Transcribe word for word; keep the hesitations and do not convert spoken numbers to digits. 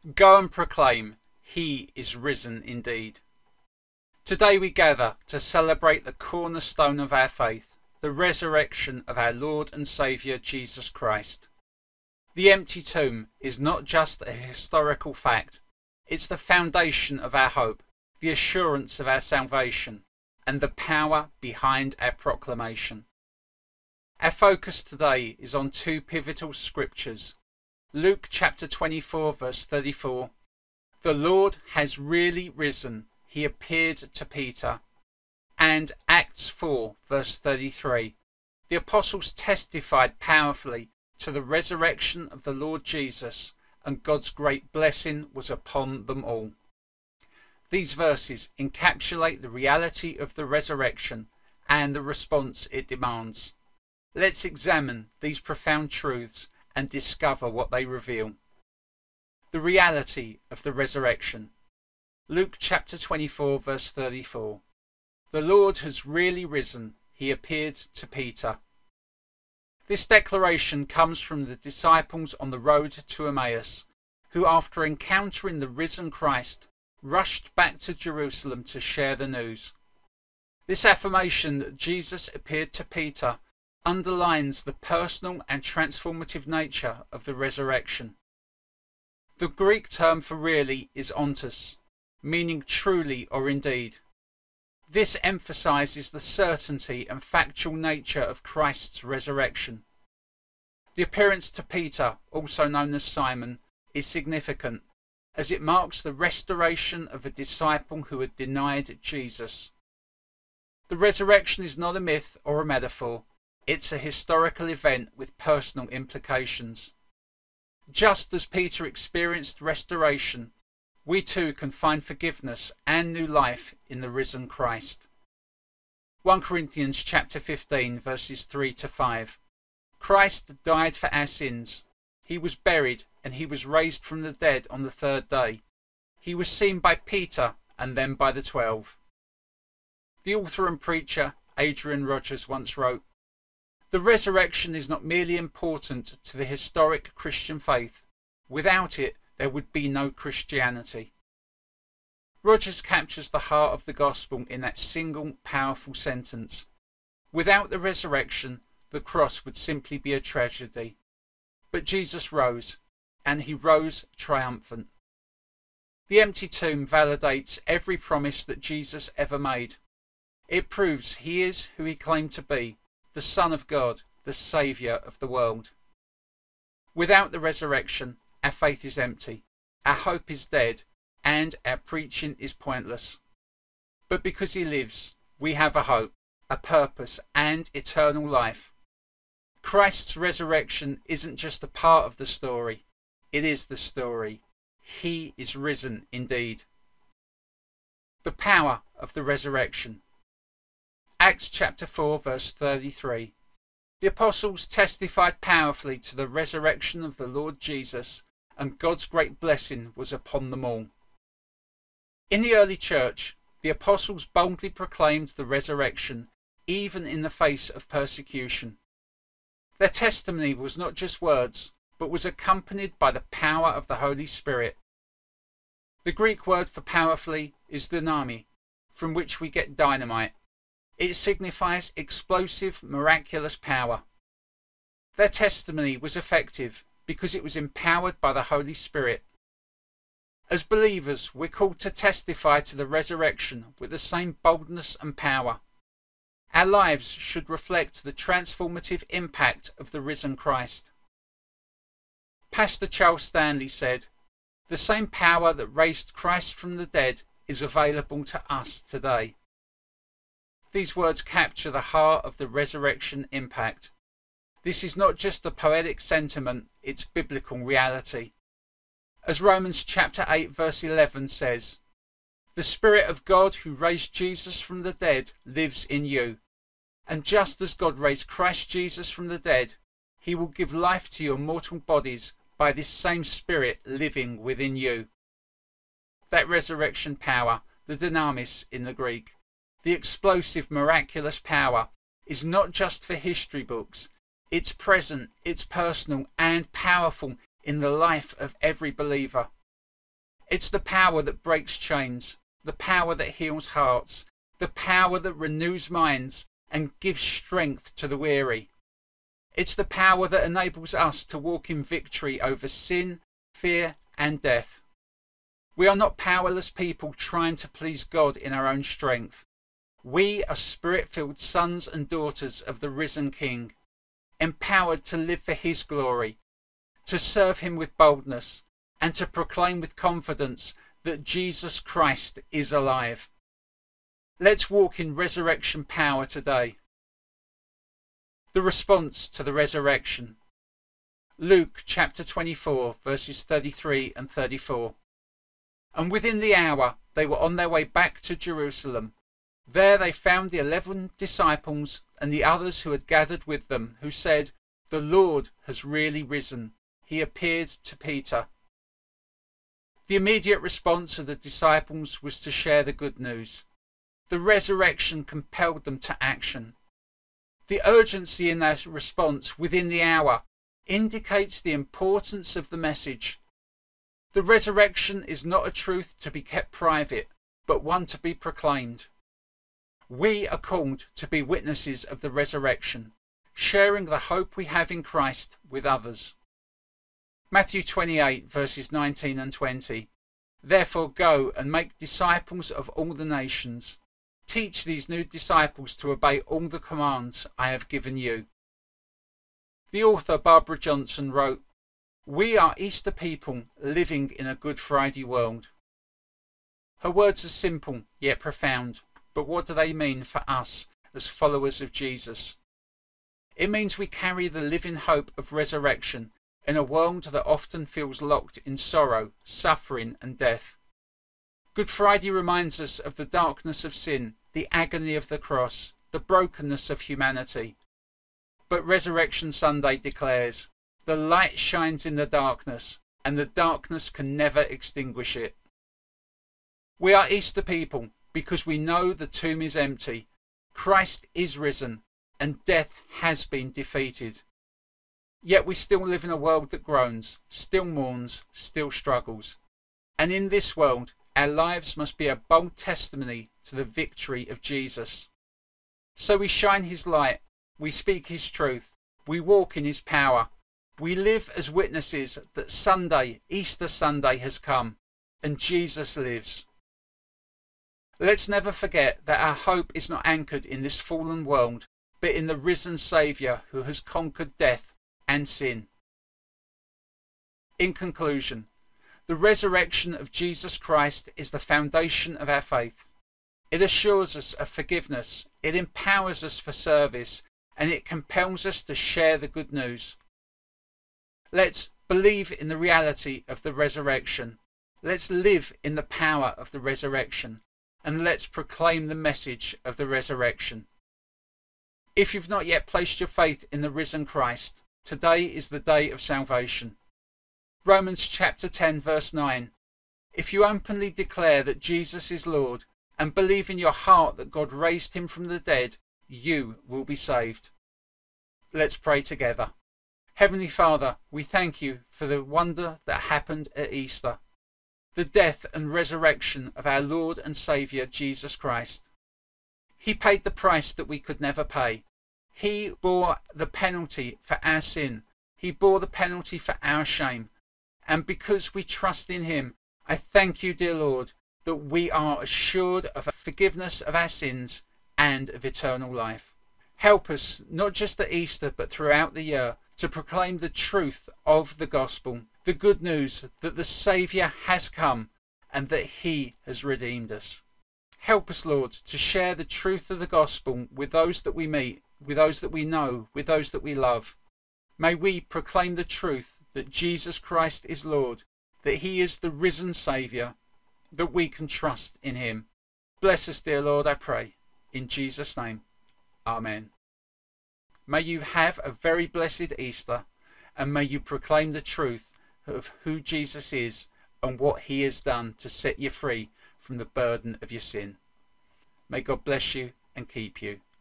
Go and proclaim, He is risen indeed. Today we gather to celebrate the cornerstone of our faith, the resurrection of our Lord and Saviour Jesus Christ. The empty tomb is not just a historical fact, it's the foundation of our hope, the assurance of our salvation, and the power behind our proclamation. Our focus today is on two pivotal scriptures. Luke chapter twenty-four verse thirty-four. The Lord has really risen, he appeared to Peter. And Acts four verse thirty-three. The apostles testified powerfully to the resurrection of the Lord Jesus, and God's great blessing was upon them all. These verses encapsulate the reality of the resurrection and the response it demands. Let's examine these profound truths and discover what they reveal. The reality of the resurrection. Luke chapter twenty-four verse thirty-four. The Lord has really risen, he appeared to Peter. This declaration comes from the disciples on the road to Emmaus, who after encountering the risen Christ, rushed back to Jerusalem to share the news. This affirmation that Jesus appeared to Peter underlines the personal and transformative nature of the resurrection. The Greek term for really is ontos, meaning truly or indeed. This emphasizes the certainty and factual nature of Christ's resurrection. The appearance to Peter, also known as Simon, is significant, as it marks the restoration of a disciple who had denied Jesus. The resurrection is not a myth or a metaphor, it's a historical event with personal implications. Just as Peter experienced restoration, we too can find forgiveness and new life in the risen Christ. First Corinthians chapter fifteen verses three to five. Christ died for our sins. He was buried and he was raised from the dead on the third day. He was seen by Peter and then by the twelve. The author and preacher Adrian Rogers once wrote, "The resurrection is not merely important to the historic Christian faith. Without it, there would be no Christianity." Rogers captures the heart of the gospel in that single powerful sentence. Without the resurrection, the cross would simply be a tragedy. But Jesus rose, and he rose triumphant. The empty tomb validates every promise that Jesus ever made. It proves he is who he claimed to be, the Son of God, the Saviour of the world. Without the resurrection, our faith is empty, our hope is dead, and our preaching is pointless. But because he lives, we have a hope, a purpose, and eternal life. Christ's resurrection isn't just a part of the story, it is the story. He is risen indeed. The power of the resurrection. Acts chapter four verse thirty-three. The apostles testified powerfully to the resurrection of the Lord Jesus, and God's great blessing was upon them all. In the early church, the apostles boldly proclaimed the resurrection, even in the face of persecution. Their testimony was not just words, but was accompanied by the power of the Holy Spirit. The Greek word for powerfully is dynami, from which we get dynamite. It signifies explosive, miraculous power. Their testimony was effective because it was empowered by the Holy Spirit. As believers, we're called to testify to the resurrection with the same boldness and power. Our lives should reflect the transformative impact of the risen Christ. Pastor Charles Stanley said, "The same power that raised Christ from the dead is available to us today." These words capture the heart of the resurrection impact. This is not just a poetic sentiment, it's biblical reality. As Romans chapter eight verse eleven says, "The Spirit of God who raised Jesus from the dead lives in you. And just as God raised Christ Jesus from the dead, he will give life to your mortal bodies by this same Spirit living within you." That resurrection power, the dynamis in the Greek, the explosive miraculous power, is not just for history books. It's present, it's personal and powerful in the life of every believer. It's the power that breaks chains, the power that heals hearts, the power that renews minds and gives strength to the weary. It's the power that enables us to walk in victory over sin, fear, and death. We are not powerless people trying to please God in our own strength. We are spirit-filled sons and daughters of the risen King, empowered to live for his glory, to serve him with boldness, and to proclaim with confidence that Jesus Christ is alive. Let's walk in resurrection power today. The response to the resurrection. Luke chapter twenty-four, verses thirty-three and thirty-four. And within the hour they were on their way back to Jerusalem. There they found the eleven disciples and the others who had gathered with them, who said, "The Lord has really risen. He appeared to Peter." The immediate response of the disciples was to share the good news. The resurrection compelled them to action. The urgency in their response within the hour indicates the importance of the message. The resurrection is not a truth to be kept private, but one to be proclaimed. We are called to be witnesses of the resurrection, sharing the hope we have in Christ with others. Matthew twenty-eight, verses nineteen and twenty. Therefore go and make disciples of all the nations. Teach these new disciples to obey all the commands I have given you. The author Barbara Johnson wrote, "We are Easter people living in a Good Friday world." Her words are simple yet profound, but what do they mean for us as followers of Jesus? It means we carry the living hope of resurrection in a world that often feels locked in sorrow, suffering and death. Good Friday reminds us of the darkness of sin, the agony of the cross, the brokenness of humanity. But Resurrection Sunday declares, the light shines in the darkness, and the darkness can never extinguish it. We are Easter people because we know the tomb is empty, Christ is risen, and death has been defeated. Yet we still live in a world that groans, still mourns, still struggles. And in this world, our lives must be a bold testimony to the victory of Jesus. So we shine his light, we speak his truth, we walk in his power. We live as witnesses that Sunday, Easter Sunday, has come, and Jesus lives. Let's never forget that our hope is not anchored in this fallen world, but in the risen Saviour who has conquered death and sin. In conclusion, the resurrection of Jesus Christ is the foundation of our faith. It assures us of forgiveness, it empowers us for service, and it compels us to share the good news. Let's believe in the reality of the resurrection. Let's live in the power of the resurrection. And let's proclaim the message of the resurrection. If you've not yet placed your faith in the risen Christ, today is the day of salvation. Romans chapter ten verse nine. If you openly declare that Jesus is Lord and believe in your heart that God raised him from the dead, you will be saved. Let's pray together. Heavenly Father, we thank you for the wonder that happened at Easter, the death and resurrection of our Lord and Saviour Jesus Christ. He paid the price that we could never pay. He bore the penalty for our sin. He bore the penalty for our shame. And because we trust in him, I thank you, dear Lord, that we are assured of a forgiveness of our sins and of eternal life. Help us, not just at Easter, but throughout the year, to proclaim the truth of the gospel, the good news that the Saviour has come and that he has redeemed us. Help us, Lord, to share the truth of the gospel with those that we meet, with those that we know, with those that we love. May we proclaim the truth that Jesus Christ is Lord, that he is the risen Saviour, that we can trust in him. Bless us, dear Lord, I pray, in Jesus' name. Amen. May you have a very blessed Easter, and may you proclaim the truth of who Jesus is and what he has done to set you free from the burden of your sin. May God bless you and keep you.